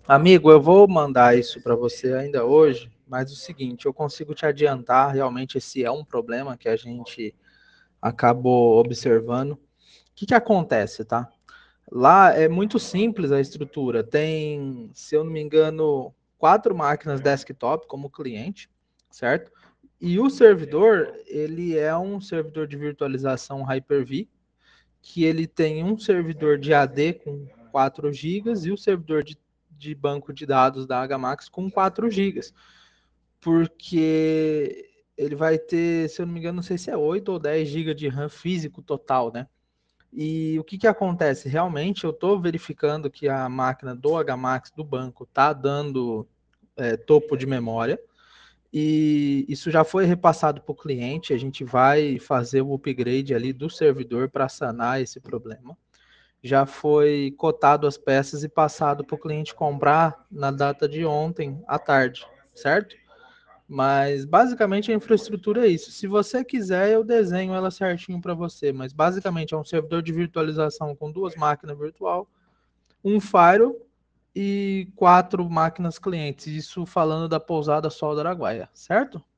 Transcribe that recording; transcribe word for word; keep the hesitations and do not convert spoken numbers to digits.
Amigo, eu vou mandar isso para você ainda hoje, mas o seguinte, eu consigo te adiantar, realmente esse é um problema que a gente acabou observando. O que que acontece, tá? Lá é muito simples a estrutura. Tem, se eu não me engano, quatro máquinas desktop como cliente, certo? E o servidor, ele é um servidor de virtualização Hyper-V, que ele tem um servidor de A D com quatro gigas e o servidor de, de banco de dados da Hmax com quatro gigas. Porque ele vai ter, se eu não me engano, não sei se é oito ou dez gigas de RAM físico total, né? E o que, que acontece? Realmente eu estou verificando que a máquina do Hmax do banco está dando é, topo de memória. E isso já foi repassado para o cliente. A gente vai fazer o upgrade ali do servidor para sanar esse problema. Já foi cotado as peças e passado para o cliente comprar na data de ontem à tarde, certo? Mas basicamente a infraestrutura é isso. Se você quiser, eu desenho ela certinho para você. Mas basicamente é um servidor de virtualização com duas máquinas virtual, um firewall e quatro máquinas clientes. Isso falando da pousada Sol do Araguaia, certo?